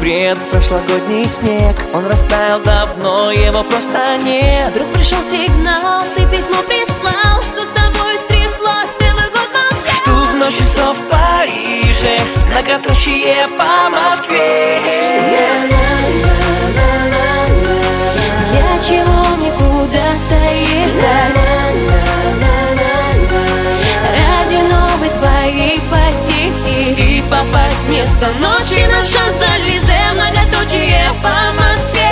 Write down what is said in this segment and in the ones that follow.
Предпрошлогодний снег, он растаял давно, его просто нет. Вдруг пришел сигнал, ты письмо прислал, что с тобой стряслось, целый год молчал. Жду в ночь часов в Париже, многоточие по Москве. Я чего мне куда-то ехать ради новой твоей потехи И попасть с места ночи на Шанс-Элизе, многоточие по Москве.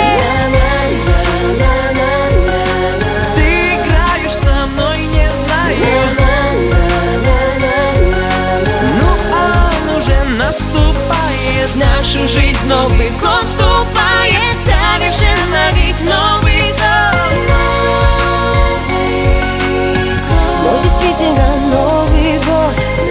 Ты играешь со мной, не знаю. Ну он уже наступает, Нашу жизнь Новый год вступает, совершенно ведь Новый год. Ну действительно Новый год.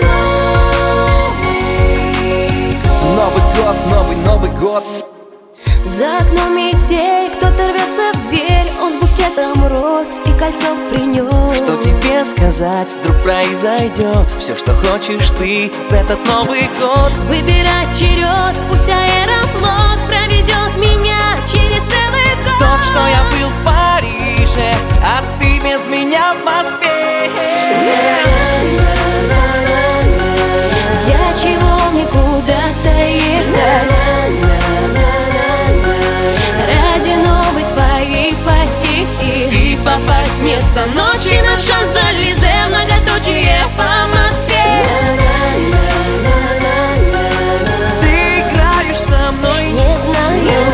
Новый год. За окном метель, кто-то рвется в дверь, он с букетом роз и кольцом принес. Что тебе сказать, вдруг произойдет все, что хочешь ты в этот Новый год. Выбирать черед, пусть Аэрофлот проведет меня через целый год. Только что я был в Париже, а ты без меня в Москве. Я чего мне куда-то ехать ради новой твоей потехи И попасть с места ночи на Шанс-Элизе, многоточие по Москве. ты играешь со мной, Не знаю,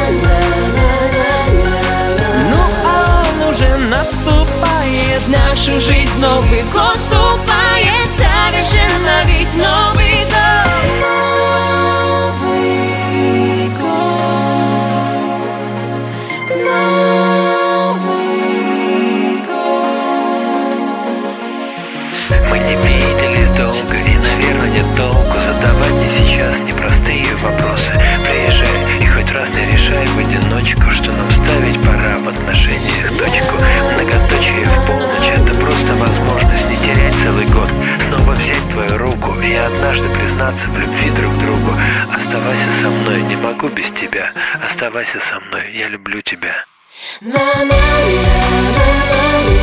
ну он уже наступает. нашу жизнь Новый год вступает, совершенно ведь Новый год. Новый год. Новый год. Мы не виделись долго, и, наверное, нет толку задавать мне сейчас непростые вопросы. Приезжай и хоть раз не решай в одиночку, что нам ставить пора в отношениях точку. Многоточие в полночь — это просто возможность не терять целый год, снова взять твою руку и однажды признаться в любви друг к другу. Оставайся со мной, не могу без тебя. Оставайся со мной, я люблю тебя. На-на-на-на-на.